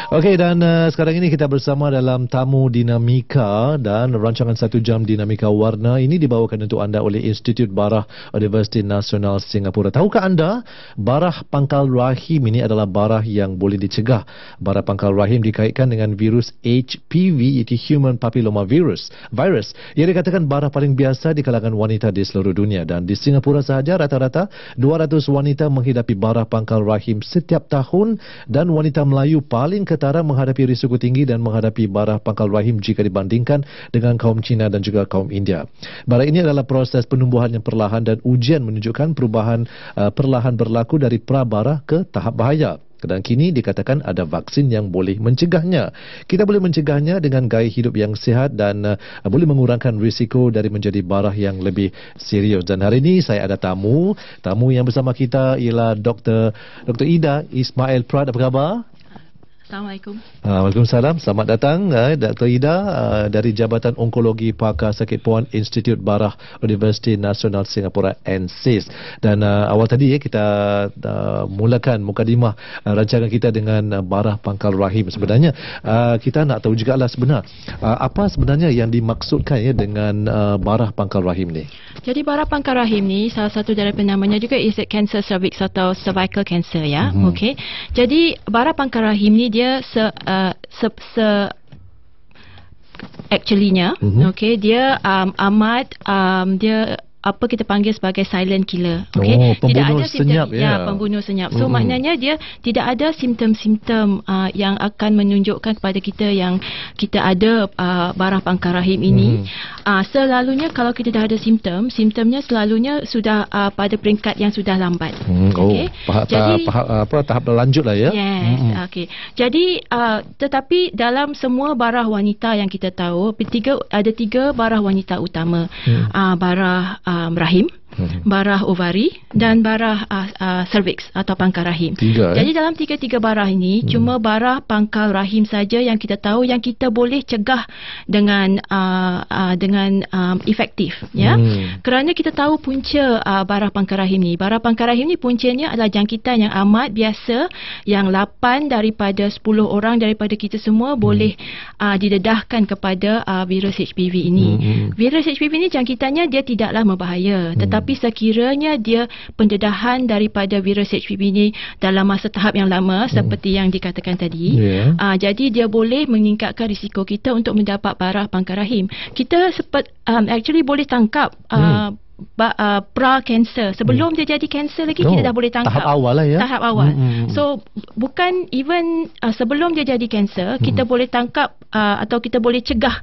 Okey, dan sekarang ini kita bersama dalam tamu dinamika, dan rancangan 1 jam dinamika warna ini dibawakan untuk anda oleh Institut Barah Universiti Nasional Singapura. Tahukah anda barah pangkal rahim ini adalah barah yang boleh dicegah? Barah pangkal rahim dikaitkan dengan virus HPV, iaitu Human Papilloma Virus. Ia dikatakan barah paling biasa di kalangan wanita di seluruh dunia, dan di Singapura sahaja rata-rata 200 wanita menghidapi barah pangkal rahim setiap tahun, dan wanita Melayu paling ketara menghadapi risiko tinggi dan menghadapi barah pangkal rahim jika dibandingkan dengan kaum Cina dan juga kaum India. Barah ini adalah proses penumbuhan yang perlahan, dan ujian menunjukkan perubahan perlahan berlaku dari prabarah ke tahap bahaya. Dan kini dikatakan ada vaksin yang boleh mencegahnya. Kita boleh mencegahnya dengan gaya hidup yang sihat dan boleh mengurangkan risiko dari menjadi barah yang lebih serius. Dan hari ini saya ada tamu yang bersama kita ialah Dr. Ida Ismail Prat. Apa khabar? Assalamualaikum. Waalaikumsalam. Selamat datang Dr. Ida dari Jabatan Onkologi Pakar Sakit Puan Institut Barah Universiti Nasional Singapura NSIS. Dan awal tadi kita mulakan mukadimah rancangan kita dengan barah pangkal rahim. Sebenarnya kita nak tahu jugalah apa sebenarnya yang dimaksudkan dengan barah pangkal rahim ni. Jadi barah pangkal rahim ni salah satu daripada namanya juga is cancer cervix atau cervical cancer ya. Okey. Jadi barah pangkal rahim ni dia actually-nya okey, dia amat dia apa kita panggil sebagai silent killer. Okey, pembunuh senyap ya. Pembunuh senyap. So maknanya dia tidak ada simptom-simptom yang akan menunjukkan kepada kita yang kita ada barah pangkal rahim ini. Selalunya kalau kita dah ada simptomnya selalunya sudah pada peringkat yang sudah lambat. Okey. Tahap lanjut lah ya. Yes. Okey. Jadi tetapi dalam semua barah wanita yang kita tahu, ada tiga barah wanita utama. Barah rahim, barah ovari dan barah cervix atau pangkal rahim. Jadi dalam tiga-tiga barah ini cuma barah pangkal rahim saja yang kita tahu yang kita boleh cegah dengan efektif ya. Kerana kita tahu punca barah pangkal rahim ni. Barah pangkal rahim ni puncanya adalah jangkitan yang amat biasa, yang 8 daripada 10 orang daripada kita semua boleh didedahkan kepada virus HPV ini. Virus HPV ini jangkitannya dia tidaklah berbahaya, tetapi sekiranya dia pendedahan daripada virus HPV ini dalam masa tahap yang lama seperti yang dikatakan tadi, jadi dia boleh meningkatkan risiko kita untuk mendapat barah pangkal rahim. Kita actually boleh tangkap pra-cancer sebelum dia jadi kanser lagi. Kita dah boleh tangkap tahap awal lah ya. Tahap awal. So bukan even sebelum dia jadi kanser, kita boleh tangkap atau kita boleh cegah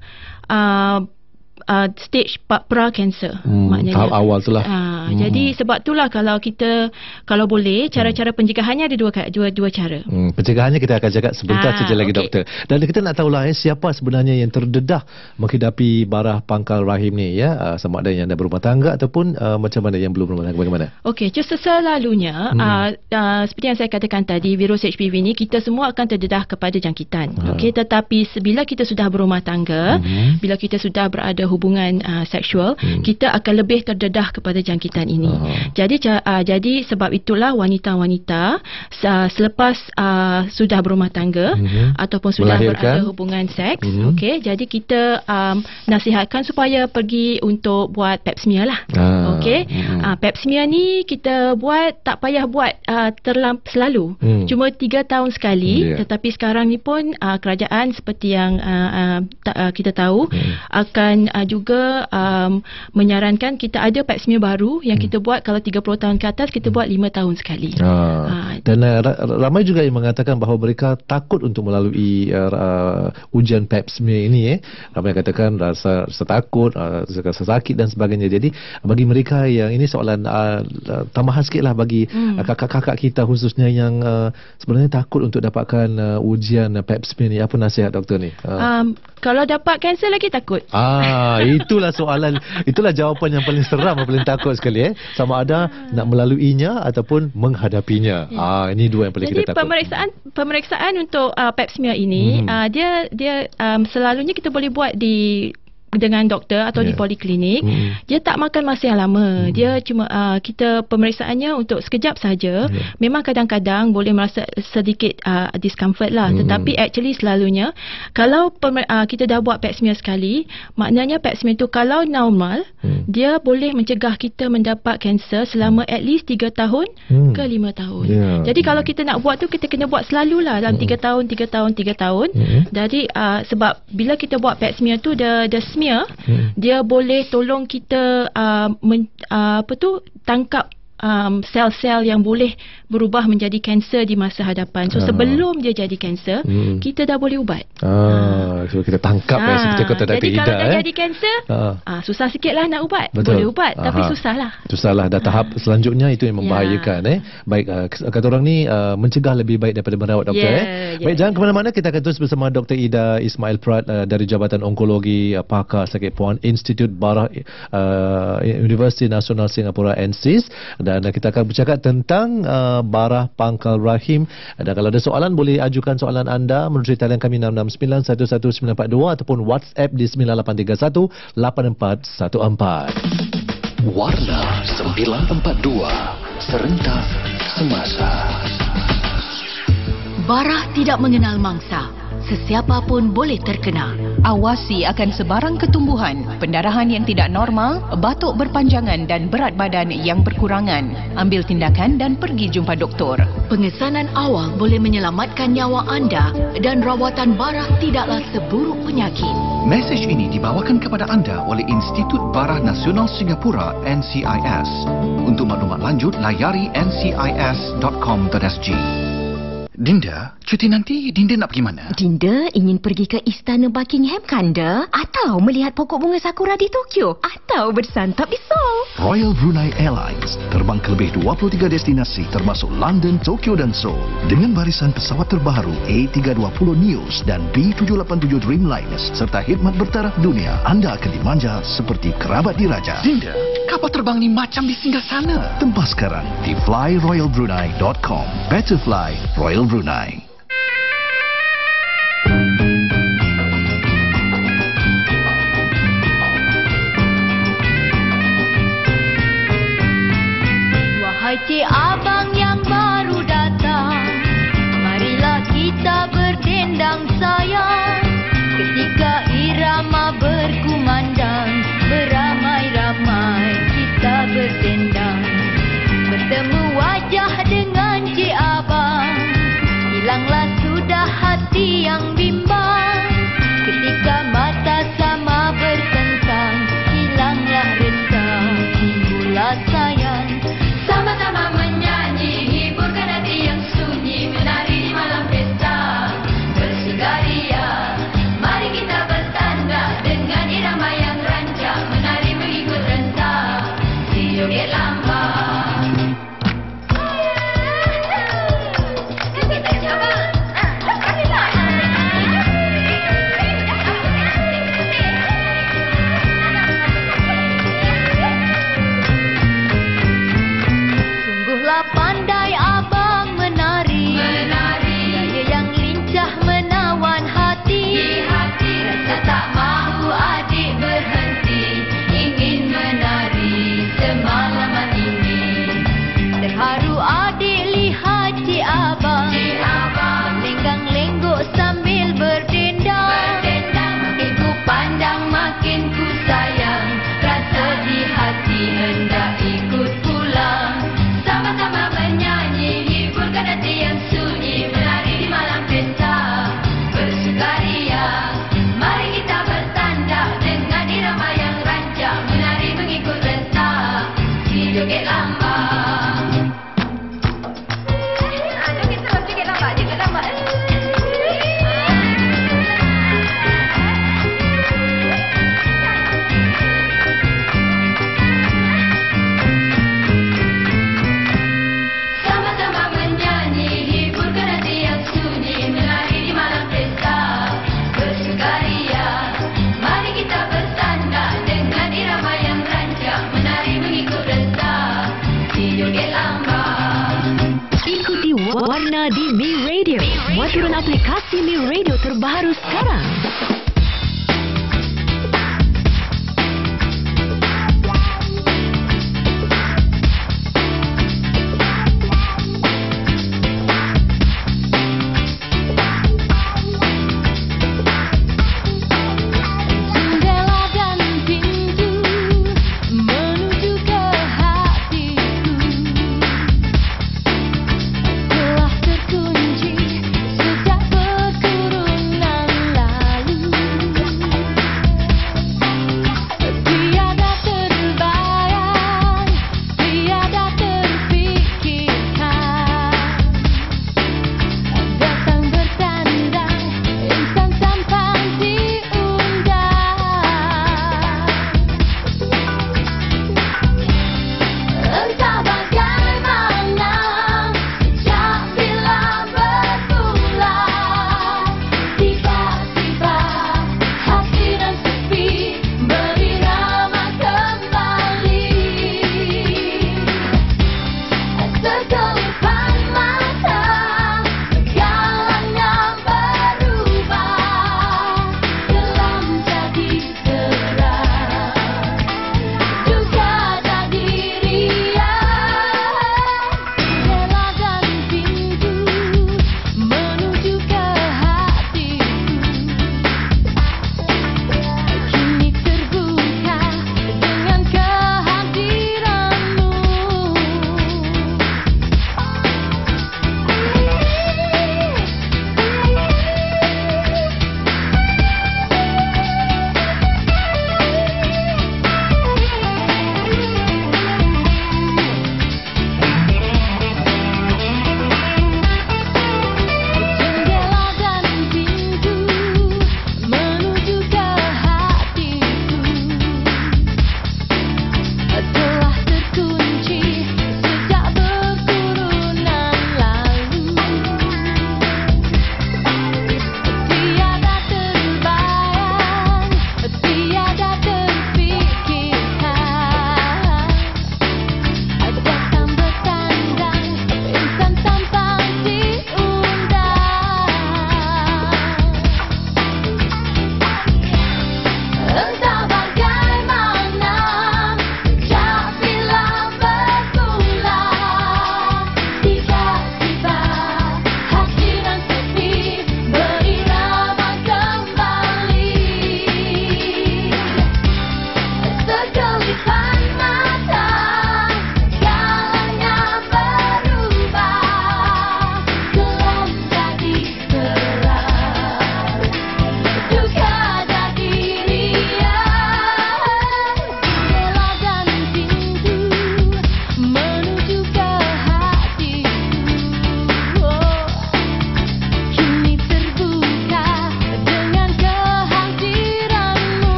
stage pra-cancer, maknanya tahap awal tu lah. Jadi sebab itulah kalau boleh cara-cara pencegahannya ada dua cara. Pencegahannya kita akan cakap sebentar saja lagi, doktor. Dan kita nak tahulah siapa sebenarnya yang terdedah menghidapi barah pangkal rahim ni ya, sama ada yang dah berumah tangga ataupun macam mana yang belum berumah tangga, bagaimana? Okey, selalunya seperti yang saya katakan tadi, virus HPV ni kita semua akan terdedah kepada jangkitan. Okey, tetapi bila kita sudah berumah tangga, bila kita sudah berada hubungan seksual, kita akan lebih terdedah kepada jangkitan ini. Jadi sebab itulah wanita-wanita selepas sudah berumah tangga ataupun sudah berada hubungan seks, okey, jadi kita nasihatkan supaya pergi untuk buat pap smear lah. Okey. Pap smear ni kita buat, tak payah buat selalu. Cuma 3 tahun sekali, tetapi sekarang ni pun kerajaan seperti yang kita tahu akan juga menyarankan kita ada pap smear baru yang kita buat kalau 30 tahun ke atas, kita buat 5 tahun sekali. Dan ramai juga yang mengatakan bahawa mereka takut untuk melalui ujian pap smear ini. Ramai yang katakan rasa takut, rasa sakit dan sebagainya. Jadi bagi mereka yang ini soalan tambahan sikit lah bagi kakak-kakak kita khususnya yang sebenarnya takut untuk dapatkan ujian pap smear ni. Apa nasihat doktor ni? Kalau dapat kanser lagi takut. Itulah soalan, itulah jawapan yang paling seram, yang paling takut sekali. Sama ada nak melaluinya ataupun menghadapinya. Ini dua yang paling jadi, kita takut. Pemeriksaan untuk pap smear ini, dia selalunya kita boleh buat di dengan doktor atau di poliklinik, dia tak makan masa yang lama. Dia cuma kita pemeriksaannya untuk sekejap saja. Memang kadang-kadang boleh merasa sedikit discomfort lah. Tetapi actually selalunya kalau kita dah buat pap smear sekali, maknanya pap smear tu kalau normal, dia boleh mencegah kita mendapat kanser selama at least 3 tahun ke 5 tahun. Jadi kalau kita nak buat tu, kita kena buat selalulah dalam 3 tahun. Jadi sebab bila kita buat pap smear tu, the smear dia boleh tolong kita tangkap sel-sel yang boleh berubah menjadi kanser di masa hadapan. So sebelum dia jadi kanser, kita dah boleh ubat. So kita tangkap seperti kata Dr. Ida. Jadi kalau dah jadi kanser, susah sikit lah nak ubat. Betul. Boleh ubat, tapi susah lah. Dah tahap selanjutnya itu yang membahayakan. Baik, kata orang ni mencegah lebih baik daripada merawat, doktor. Baik, jangan ke mana-mana. Kita akan terus bersama Dr. Ida Ismail Prat dari Jabatan Onkologi Pakar Sakit Puan, Institut Barah Universiti Nasional Singapura NSIS, dan kita akan bercakap tentang barah pangkal rahim. Dan kalau ada soalan, boleh ajukan soalan anda melalui talian kami 669111942 ataupun WhatsApp di 98318414. Warna 942, serentak semasa. Barah tidak mengenal mangsa. Sesiapa pun boleh terkena. Awasi akan sebarang ketumbuhan, pendarahan yang tidak normal, batuk berpanjangan dan berat badan yang berkurangan. Ambil tindakan dan pergi jumpa doktor. Pengesanan awal boleh menyelamatkan nyawa anda dan rawatan barah tidaklah seburuk penyakit. Mesej ini dibawakan kepada anda oleh Institut Barah Nasional Singapura NCIS. Untuk maklumat lanjut, layari ncis.com.sg. Dinda, cuti nanti Dinda nak pergi mana? Dinda ingin pergi ke Istana Buckingham, Kanda? Atau melihat pokok bunga sakura di Tokyo? Atau bersantap di Seoul? Royal Brunei Airlines terbang ke lebih 23 destinasi termasuk London, Tokyo dan Seoul. Dengan barisan pesawat terbaru A320 Neos dan B787 Dreamliners serta khidmat bertaraf dunia, anda akan dimanja seperti kerabat diraja. Dinda, kapal terbang ni macam di singgah sana. Tempah sekarang di flyroyalbrunei.com. Better fly Royal Brunei. Wahai cik abang yang baru datang, marilah kita berdendang sayang. Ketika irama berkumandang, beramai-ramai kita berdendang. Bertemu wajah dengan cik abang, hilanglah sudah hati yang bimbang. Ketika mata sama bertentang, hilanglah resah, timbullah sayang. Sama-sama menyanyi, hiburkan hati yang sunyi, menari di malam pesta bersukaria. Mari kita bertanda dengan irama yang rancak, menari mengikut rentak si joget lambang. Pandai abang menari, gaya yang lincah menawan hati. Rasa tak mahu adik berhenti, ingin menari semalaman ini. Terharu adik lihat cik abang, lenggang-lenggok sambil berdendang. Makin ku pandang makin ku sayang, rasa di hati hendak ikut pulang. Sama-sama menyanyi, hiburkan hati yang sunyi, menari di malam pesta bersukaria. Mari kita bertanda dengan irama yang rancak, menari mengikut rentak si joget lambang. Joget lambang. Warna di Mi Radio. Muat turun aplikasi Mi Radio terbaru sekarang.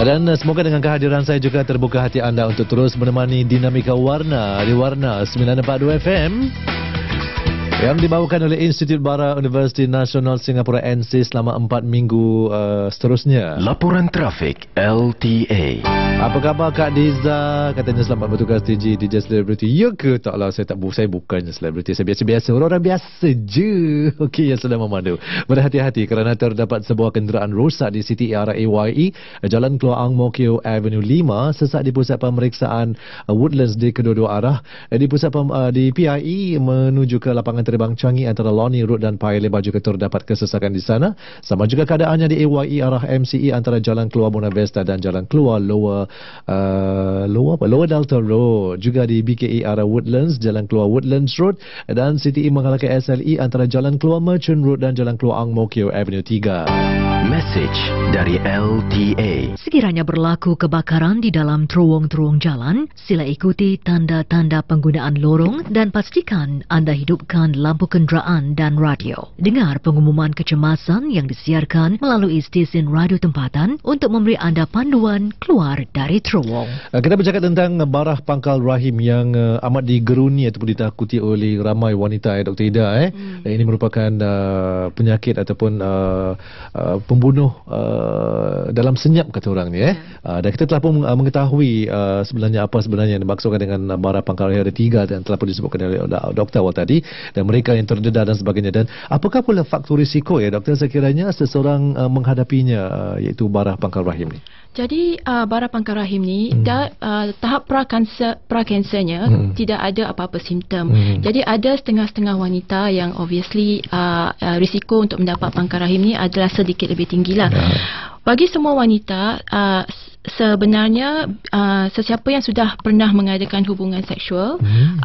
Dan semoga dengan kehadiran saya juga terbuka hati anda untuk terus menemani dinamika warna di Warna 942 FM yang dibawakan oleh Institut Bara Universiti Nasional Singapura NC selama 4 minggu seterusnya. Laporan trafik LTA. Apa khabar Kak Diza? Katanya selamat bertugas DJ Celebrity. Ya ke? Taklah, saya bukannya selebriti. Saya biasa-biasa. Orang biasa je. Okey, yang sedang memandu. Berhati-hati kerana terdapat sebuah kenderaan rosak di City Arah AYE, Jalan Keluar Ang Mo Kio Avenue 5, sesak di pusat pemeriksaan Woodlands di kedua-dua arah. Di pusat di PIE menuju ke lapangan terbang Changi antara Lornie Road dan Paya Lebar juga terdapat kesesakan di sana. Sama juga keadaannya di AYE arah MCE antara Jalan Keluar Buona Vista dan Jalan Keluar Lower Delta Road. Juga di BKE arah Woodlands, Jalan Keluar Woodlands Road, dan CTE mengalahkan SLE antara Jalan Keluar Merchant Road dan Jalan Keluar Ang Mo Kio Avenue 3. Message dari LTA. Sekiranya berlaku kebakaran di dalam terowong-terowong jalan, sila ikuti tanda-tanda penggunaan lorong dan pastikan anda hidupkan lampu kenderaan dan radio. Dengar pengumuman kecemasan yang disiarkan melalui stesen radio tempatan untuk memberi anda panduan keluar dari terowong. Kita bercakap tentang barah pangkal rahim yang amat digeruni ataupun ditakuti oleh ramai wanita, Dr. Ida. Ini merupakan penyakit ataupun pembunuh dalam senyap, kata orang ni. Dan kita telah pun mengetahui sebenarnya apa sebenarnya yang dimaksudkan dengan barah pangkal rahim. Ada 3 dan telah pun disebutkan oleh doktor awal tadi, dan mereka yang terdedah dan sebagainya. Dan apakah pula faktor risiko doktor sekiranya seseorang menghadapinya, iaitu barah pangkal rahim ni? Jadi barah pangkal rahim ni tahap prakansernya tidak ada apa-apa simptom. Jadi ada setengah-setengah wanita yang obviously risiko untuk mendapat pangkal rahim ni adalah sedikit lebih tinggilah. Bagi semua wanita, sebenarnya sesiapa yang sudah pernah mengadakan hubungan seksual,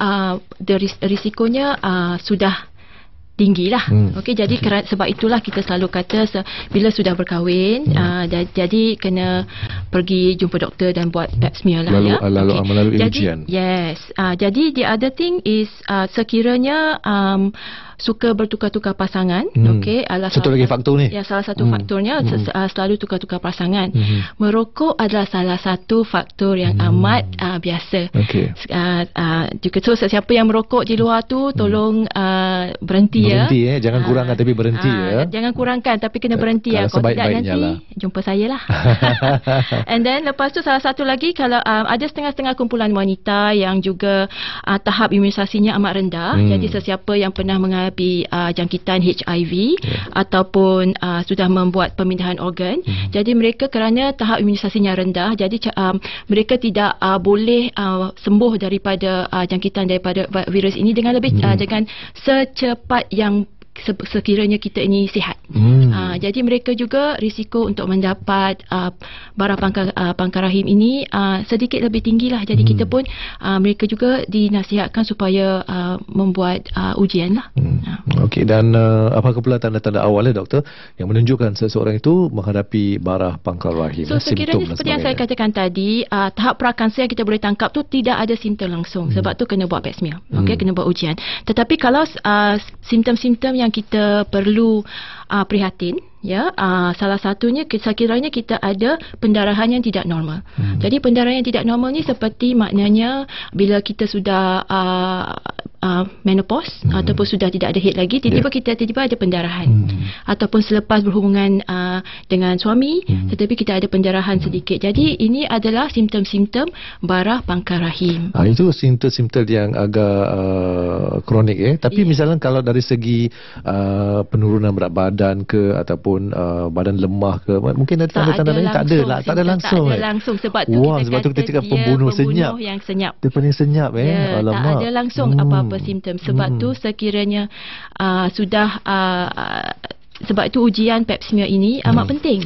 risikonya sudah tinggilah. Okey, jadi sebab itulah kita selalu kata bila sudah berkahwin, jadi kena pergi jumpa doktor dan buat pap smear lah. Melalui ujian. Yes. Jadi the other thing is sekiranya suka bertukar-tukar pasangan, okey, satu lagi faktor ni. Ya, salah satu faktornya selalu tukar-tukar pasangan. Merokok adalah salah satu faktor yang amat biasa. Okey. Juga sesiapa yang merokok di luar tu tolong berhenti ya. Jangan kurangkan tapi berhenti ya. Jangan kurangkan tapi kena berhenti ya. Kalau tidak nanti jumpa saya lah. And then lepas tu salah satu lagi, kalau ada setengah-setengah kumpulan wanita yang juga tahap imunisasinya amat rendah. Jadi sesiapa yang pernah mengalami jangkitan HIV ataupun sudah membuat pemindahan organ, jadi mereka kerana tahap imunisasinya rendah, jadi mereka tidak boleh sembuh daripada jangkitan daripada virus ini dengan lebih dengan secepat yang sekiranya kita ini sihat. Jadi mereka juga risiko untuk mendapat barah pangkal rahim ini sedikit lebih tinggilah. Jadi kita pun mereka juga dinasihatkan supaya membuat ujian lah. Okey, dan apakah pula tanda-tanda awal doktor yang menunjukkan seseorang itu menghadapi barah pangkal rahim? So sekiranya seperti yang saya katakan tadi, tahap prakanser yang kita boleh tangkap tu tidak ada simptom langsung. Sebab tu kena buat pap smear. Okey, kena buat ujian. Tetapi kalau simptom-simptom yang kita perlu prihatin, ya, salah satunya sekiranya kita ada pendarahan yang tidak normal. Jadi pendarahan yang tidak normal ni seperti maknanya bila kita sudah menopause ataupun sudah tidak ada haid lagi, tiba-tiba ada pendarahan. Ataupun selepas berhubungan dengan suami, tetapi kita ada pendarahan sedikit. Jadi ini adalah simptom-simptom barah pangkal rahim. Itu simptom-simptom yang agak kronik Tapi misalnya kalau dari segi penurunan berat badan ke ataupun badan lemah ke, mungkin ada tanda-tanda lain? Tak ada langsung. Tak ada langsung. Sebab tu kita cakap pembunuh senyap. Yang senyap. Dia paling senyap tak ada langsung apa-apa simptom. Sebab tu sekiranya sudah sebab itu ujian pap smear ini amat penting.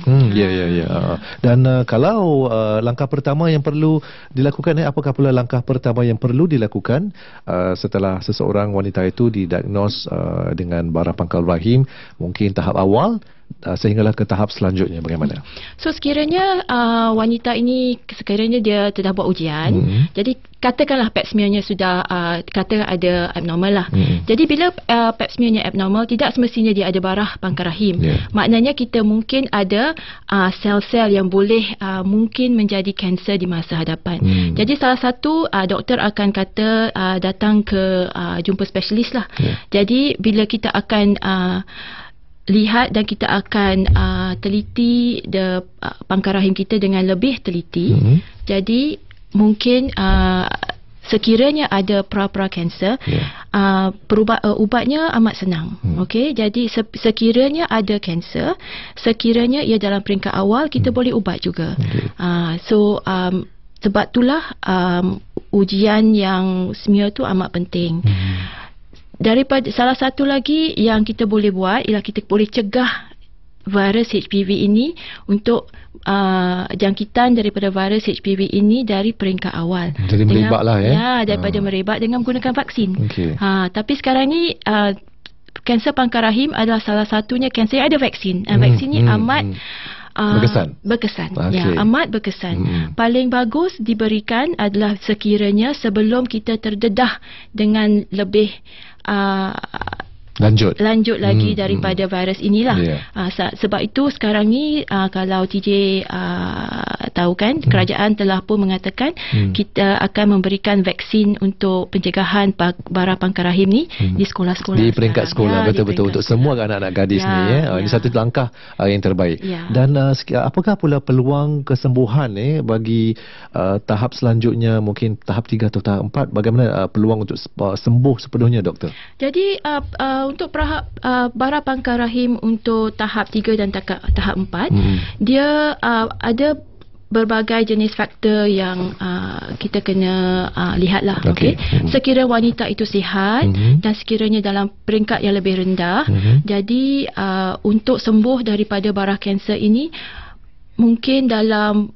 Dan kalau langkah pertama yang perlu dilakukan, apakah pula langkah pertama yang perlu dilakukan setelah seseorang wanita itu didiagnos dengan barah pangkal rahim, mungkin tahap awal sehinggalah ke tahap selanjutnya bagaimana? So sekiranya wanita ini sekiranya dia telah buat ujian, jadi katakanlah pap smearnya sudah kata ada abnormal lah. Jadi bila pap smearnya abnormal, tidak semestinya dia ada barah pangkar rahim. Maknanya kita mungkin ada sel-sel yang boleh mungkin menjadi kanser di masa hadapan. Jadi salah satu doktor akan kata datang ke jumpa spesialis lah. Jadi bila kita akan lihat dan kita akan teliti pangkar rahim kita dengan lebih teliti. Jadi mungkin sekiranya ada pra-pra kanser, ubatnya amat senang. Okey, jadi sekiranya ada kanser, sekiranya ia dalam peringkat awal, kita boleh ubat juga. Sebab itulah ujian yang smear tu amat penting. Daripada salah satu lagi yang kita boleh buat ialah kita boleh cegah virus HPV ini untuk jangkitan daripada virus HPV ini dari peringkat awal. Jadi merebaklah daripada merebak dengan menggunakan vaksin. Tapi sekarang ni kanser pangkar rahim adalah salah satunya kanser yang ada vaksin. Vaksin ni amat berkesan. Amat berkesan. Paling bagus diberikan adalah sekiranya sebelum kita terdedah dengan lebih lanjut lagi daripada virus inilah. Sebab itu sekarang ni kalau TJ tahu kan, kerajaan telah pun mengatakan kita akan memberikan vaksin untuk pencegahan barah pangkar rahim ni di sekolah-sekolah. Di peringkat sekolah, betul-betul untuk semua anak-anak gadis ni. Ini satu langkah yang terbaik. Dan apakah pula peluang kesembuhan bagi tahap selanjutnya, mungkin tahap 3 atau tahap 4? Bagaimana peluang untuk sembuh sepenuhnya, doktor? Jadi untuk barah pangkar rahim untuk tahap 3 dan tahap 4, dia ada berbagai jenis faktor yang kita kena lihatlah. Sekiranya wanita itu sihat dan sekiranya dalam peringkat yang lebih rendah, jadi untuk sembuh daripada barah kanser ini mungkin dalam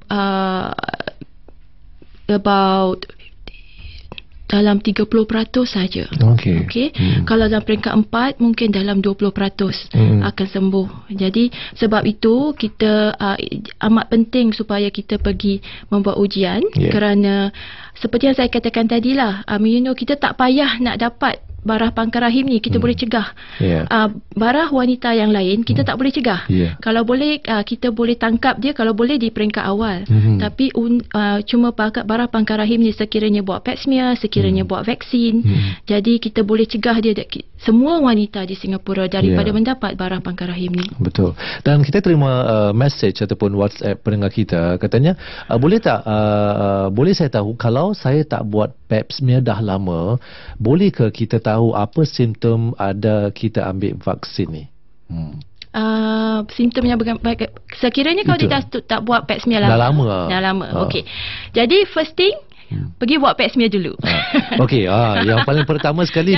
dalam 30% saja. Kalau dalam peringkat 4 mungkin dalam 20% akan sembuh. Jadi sebab itu kita amat penting supaya kita pergi membuat ujian, kerana seperti yang saya katakan tadilah, kita tak payah nak dapat barah pangkar rahim ni, kita boleh cegah. Barah wanita yang lain kita tak boleh cegah. Kalau boleh kita boleh tangkap dia kalau boleh di peringkat awal. Tapi cuma barah pangkar rahim ni sekiranya buat pap smear, sekiranya buat vaksin, jadi kita boleh cegah dia, semua wanita di Singapura daripada mendapat barah pangkar rahim ni. Betul. Dan kita terima message ataupun WhatsApp pendengar kita, katanya boleh tak boleh saya tahu kalau saya tak buat pap smear dah lama, boleh ke kita tahu apa simptom ada kita ambil vaksin ni? Simptom yang sekiranya kalau dia tak buat pap smear dah lama. Okey. Jadi first thing, pergi buat pap smear dulu. Yang paling pertama sekali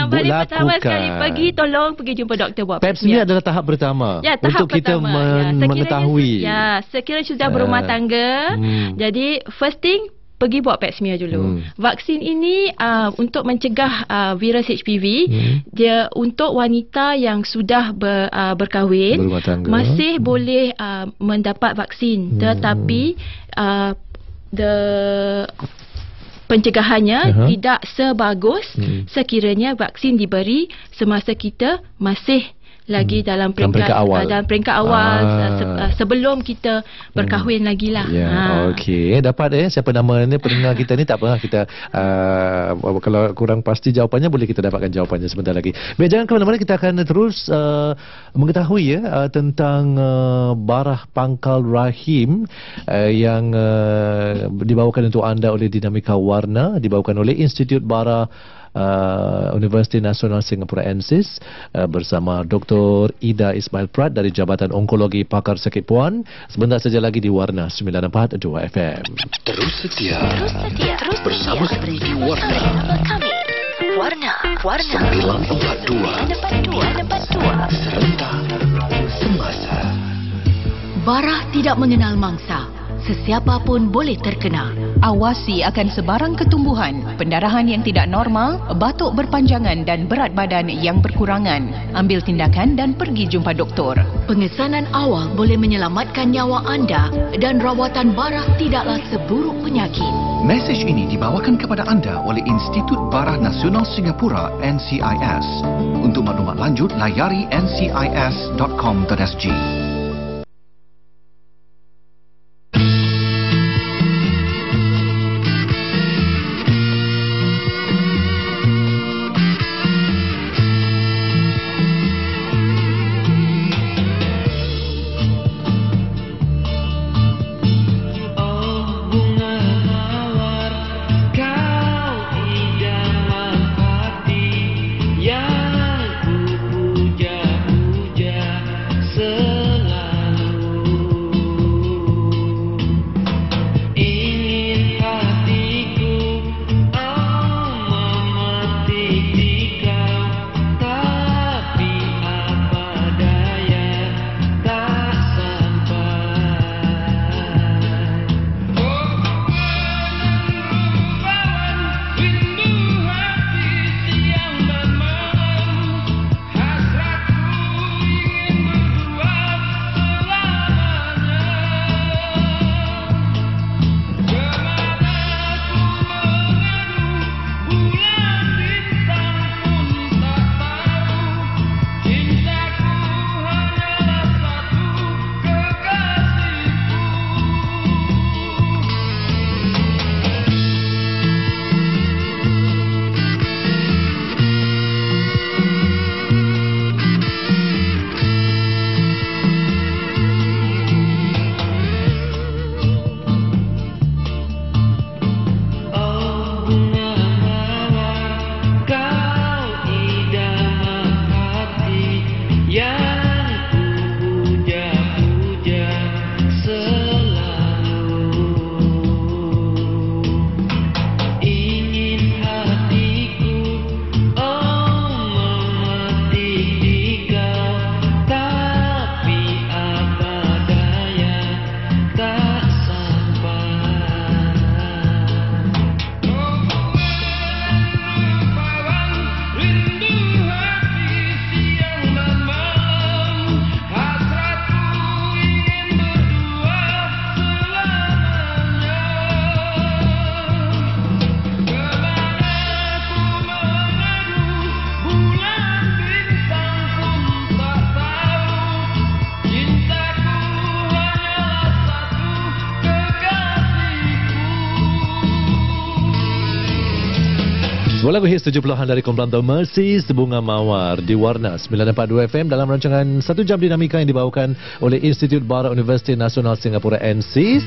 pergi jumpa doktor buat pap smear. Adalah tahap pertama untuk kita mengetahui. Sekiranya sudah berumah tangga, jadi first thing pergi buat pap smear dulu. Vaksin ini untuk mencegah virus HPV, dia untuk wanita yang sudah berkahwin masih boleh mendapat vaksin, tetapi pencegahannya tidak sebagus sekiranya vaksin diberi semasa kita masih lagi dalam peringkat awal, sebelum kita berkahwin lagi lah. Okey, dapat siapa nama ni pendengar kita ni, tak apa kita kalau kurang pasti jawapannya boleh kita dapatkan jawapannya sebentar lagi. Baik, jangan ke mana-mana, kita akan terus mengetahui tentang barah pangkal rahim yang dibawakan untuk anda oleh Dinamika Warna, dibawakan oleh Institut Barah Universiti Nasional Singapura NSIS bersama Dr. Ida Ismail Prat dari Jabatan Onkologi Pakar Sakit Puan. Sebentar saja lagi di Warna 94.2 FM. Terus setia bersama kami di Warna. Warna 942 serentak semasa. Barah tidak mengenal mangsa. sesiapa pun boleh terkena. Awasi akan sebarang ketumbuhan, pendarahan yang tidak normal, batuk berpanjangan dan berat badan yang berkurangan. Ambil tindakan dan pergi jumpa doktor. Pengesanan awal boleh menyelamatkan nyawa anda dan rawatan barah tidaklah seburuk penyakit. Mesej ini dibawakan kepada anda oleh Institut Barah Nasional Singapura NCIS. Untuk maklumat lanjut, layari ncis.com.sg. Sebuah lagu hits 70-an dari kumpulan The Mercies, Bunga Mawar di Warna 942 FM dalam rancangan 1 Jam Dinamika yang dibawakan oleh Institut Barah Universiti Nasional Singapura NCIS.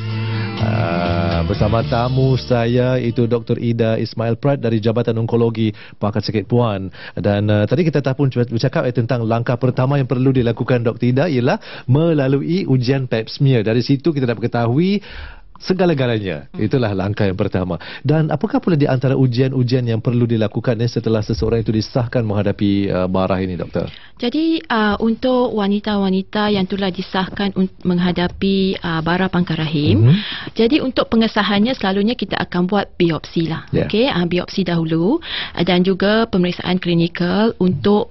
Bersama tamu saya itu Dr. Ida Ismail Prat dari Jabatan Onkologi Pakar Sakit Puan. Dan tadi kita pun bercakap tentang langkah pertama yang perlu dilakukan Dr. Ida ialah melalui ujian pap smear. Dari situ kita dapat ketahui segala-galanya. Itulah langkah yang pertama. Dan apakah pula di antara ujian-ujian yang perlu dilakukan setelah seseorang itu disahkan menghadapi barah ini, doktor? Jadi untuk wanita-wanita yang telah disahkan menghadapi barah pangkar rahim, jadi untuk pengesahannya selalunya kita akan buat biopsi lah. Yeah. Okey, biopsi dahulu dan juga pemeriksaan klinikal untuk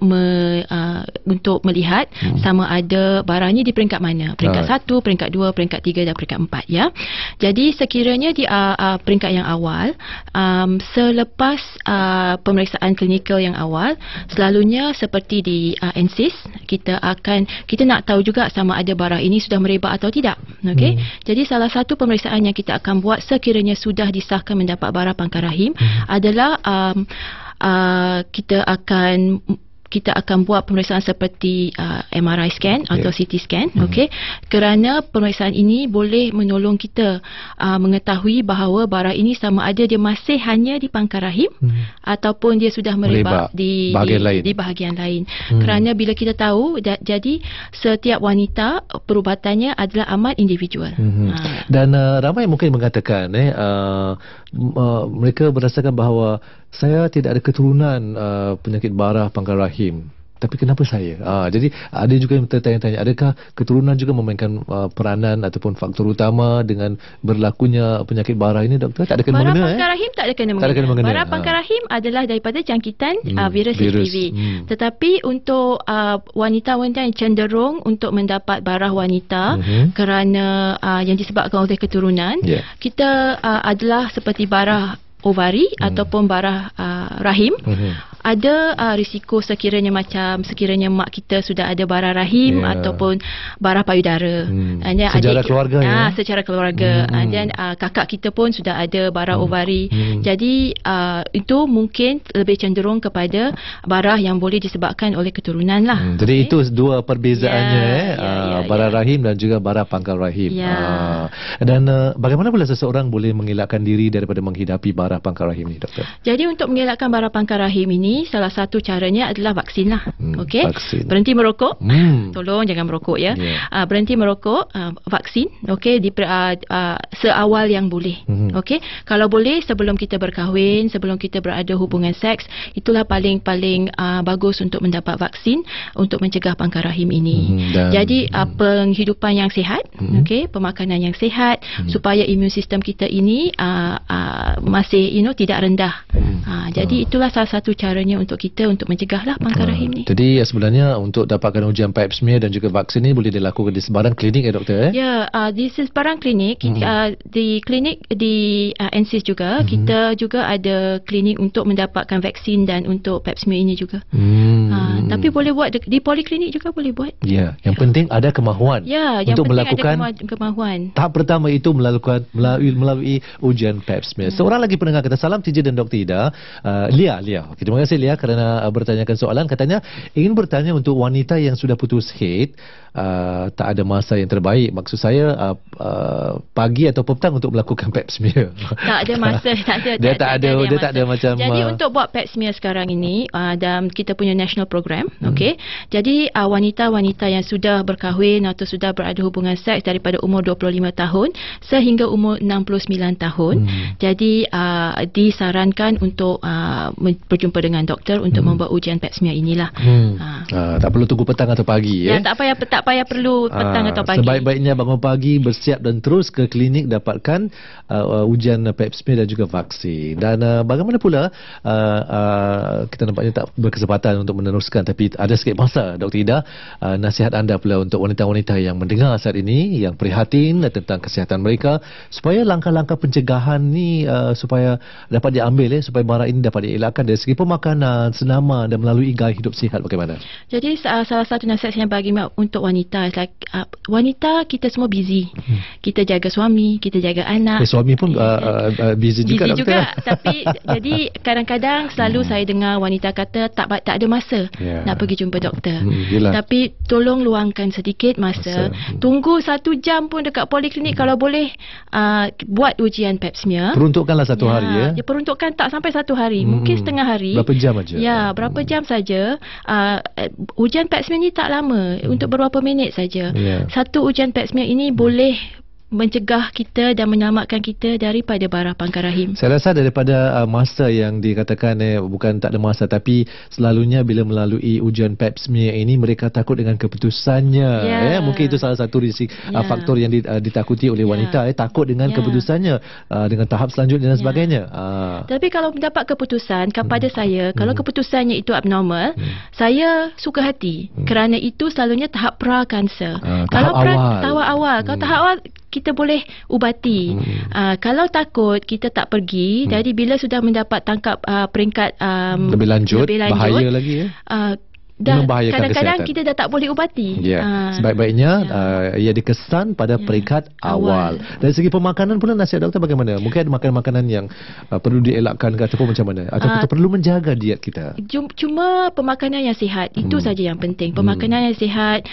melihat sama ada barah ini di peringkat mana. Peringkat 1, peringkat 2, peringkat 3 dan peringkat 4 ya. Jadi sekiranya di peringkat yang awal, selepas pemeriksaan klinikal yang awal, selalunya seperti di NCIS, kita nak tahu juga sama ada barah ini sudah merebak atau tidak. Okey. Jadi salah satu pemeriksaan yang kita akan buat sekiranya sudah disahkan mendapat barah pangkar rahim adalah kita akan buat pemeriksaan seperti MRI scan atau CT scan, okey, kerana pemeriksaan ini boleh menolong kita mengetahui bahawa barah ini sama ada dia masih hanya di pangkar rahim ataupun dia sudah merebak di bahagian lain. Kerana bila kita tahu, jadi setiap wanita perubatannya adalah amat individual. Dan ramai mungkin mengatakan mereka berasakan bahawa saya tidak ada keturunan penyakit barah pangkar rahim. tapi kenapa saya? Jadi ada juga yang tertanya-tanya, adakah keturunan juga memainkan peranan ataupun faktor utama dengan berlakunya penyakit barah ini, doktor? Tak ada kena mengena. Barah pangkal rahim tak ada kena mengena. Barah pangkal rahim adalah daripada jangkitan virus HPV. Tetapi untuk wanita-wanita yang cenderung untuk mendapat barah wanita kerana yang disebabkan oleh keturunan, kita adalah seperti barah ovari ataupun barah rahim. Ada risiko sekiranya mak kita sudah ada barah rahim ataupun barah payudara. Secara keluarga secara keluarga. Dan kakak kita pun sudah ada barah ovari. Jadi itu mungkin lebih cenderung kepada barah yang boleh disebabkan oleh keturunan lah. Jadi itu dua perbezaannya, barah rahim dan juga barah pangkal rahim. Dan bagaimana pula seseorang boleh mengelakkan diri daripada menghidapi barah pangkal rahim ni, doktor? Jadi untuk mengelakkan barah pangkal rahim ini, salah satu caranya adalah vaksin lah. Vaksin. Berhenti merokok. Tolong jangan merokok ya. Berhenti merokok, vaksin. Seawal yang boleh. Kalau boleh sebelum kita berkahwin, sebelum kita berada hubungan seks, itulah paling bagus untuk mendapat vaksin untuk mencegah pangkal rahim ini. Jadi penghidupan yang sihat, pemakanan yang sihat, supaya imun sistem kita ini masih tidak rendah. Jadi itulah salah satu caranya untuk kita untuk mencegahlah pangkal rahim ni. Jadi sebenarnya untuk dapatkan ujian pap smear dan juga vaksin ni boleh dilakukan di sebarang klinik doktor? Di sebarang klinik. Di klinik di NSIS juga, kita juga ada klinik untuk mendapatkan vaksin dan untuk pap smear ini juga. Tapi boleh buat di poliklinik juga boleh buat. Yang penting ada kemahuan untuk melakukan kemahuan. Tahap pertama itu melalui ujian pap smear. Seorang lagi pendengar kata, salam TJ dan Dr. Ida. Lia. Terima kasih Lia kerana bertanyakan soalan. Katanya ingin bertanya untuk wanita yang sudah putus haid, tak ada masa yang terbaik. Maksud saya pagi atau petang untuk melakukan pap smear. Tak ada masa. Dia tak ada macam. Jadi untuk buat pap smear sekarang ini, dalam kita punya national program. Jadi wanita-wanita yang sudah berkahwin atau sudah berada hubungan seks daripada umur 25 tahun sehingga umur 69 tahun. Jadi disarankan untuk berjumpa dengan doktor untuk membuat ujian pap smear inilah. Tak perlu tunggu petang atau pagi. Tak payah perlu petang atau pagi. Sebaik-baiknya bangun pagi, bersiap dan terus ke klinik dapatkan ujian pap smear dan juga vaksin. Dan bagaimana pula kita nampaknya tak berkesempatan untuk meneruskan, tapi ada sikit masa, Dr. Ida, nasihat anda pula untuk wanita-wanita yang mendengar saat ini, yang prihatin tentang kesihatan mereka, supaya langkah-langkah pencegahan ni supaya dapat diambil, supaya barang ini dapat dielakkan dari segi pemakanan, senaman dan melalui gaya hidup sihat. Bagaimana? Jadi salah satu nasihat saya bagi untuk wanita, wanita kita semua busy. Kita jaga suami, kita jaga anak. Suami pun busy juga. Tapi jadi kadang-kadang selalu saya dengar wanita kata tak ada masa nak pergi jumpa doktor. Tapi tolong luangkan sedikit masa. Tunggu 1 jam pun dekat poliklinik kalau boleh, buat ujian pap smear. Peruntukkanlah 1 hari. Peruntukkan tak sampai 1 hari, mungkin setengah hari. Berapa jam aja? Berapa jam saja. Ujian pap smear ni tak lama, untuk beberapa minit saja. Satu ujian pap smear ini boleh mencegah kita dan menyelamatkan kita daripada barah pangkal rahim. Saya rasa daripada masa yang dikatakan bukan tak ada masa, tapi selalunya bila melalui ujian pap smear ini mereka takut dengan keputusannya. Mungkin itu salah satu risiko faktor yang ditakuti oleh wanita, takut dengan keputusannya, dengan tahap selanjutnya dan sebagainya. Tapi kalau mendapat keputusan kepada saya, kalau keputusannya itu abnormal, saya suka hati. Kerana itu selalunya tahap pra-kanser. Kalau tahap awal, kalau tahap awal kita boleh ubati. Kalau takut, kita tak pergi. Jadi bila sudah mendapat tangkap peringkat lebih lanjut, bahaya lagi dan kadang-kadang kita dah tak boleh ubati. Sebaik-baiknya ia dikesan pada peringkat awal. Dari segi pemakanan pula, nasihat doktor bagaimana? Mungkin ada makanan-makanan yang perlu dielakkan ataupun macam mana? Atau kita perlu menjaga diet kita? Cuma pemakanan yang sihat, itu saja yang penting. Pemakanan yang sihat,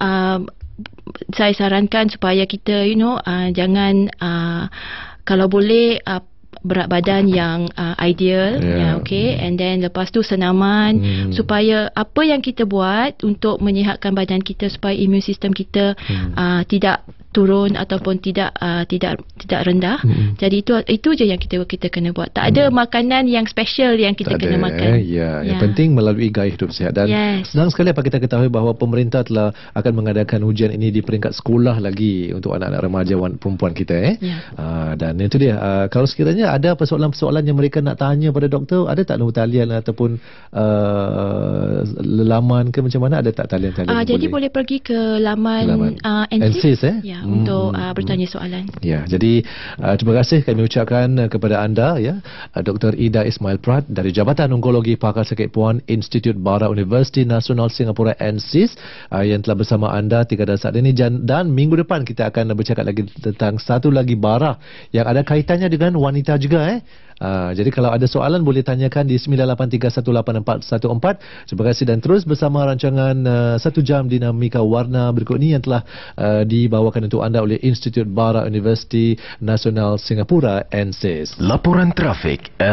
saya sarankan supaya kita jangan kalau boleh berat badan yang ideal, and then lepas tu senaman, supaya apa yang kita buat untuk menyihatkan badan kita, supaya imun sistem kita tidak turun ataupun tidak rendah. Jadi itu je yang kita kena buat. Tak ada makanan yang special yang kita kena makan. Yang penting melalui gaya hidup sihat. Dan senang sekali apa kita ketahui bahawa pemerintah telah akan mengadakan ujian ini di peringkat sekolah lagi untuk anak-anak remaja perempuan kita. Dan itu dia. Kalau sekiranya ada persoalan-persoalan yang mereka nak tanya pada doktor, ada tak nombor talian ataupun laman ke macam mana? Ada tak talian-talian? Jadi boleh pergi ke laman NSIS untuk bertanya soalan. Jadi terima kasih kami ucapkan kepada anda Dr. Ida Ismail Prat dari Jabatan Onkologi Pakar Sakit Puan Institut Bara Universiti Nasional Singapura NSIS yang telah bersama anda 3 dan saat ini, dan minggu depan kita akan bercakap lagi tentang satu lagi bara yang ada kaitannya dengan wanita juga. Jadi kalau ada soalan boleh tanyakan di 98318414. Terima kasih dan terus bersama rancangan 1 jam dinamika warna berikut ini yang telah dibawakan untuk anda oleh Institut Bara Universiti Nasional Singapura NSIS. Laporan trafik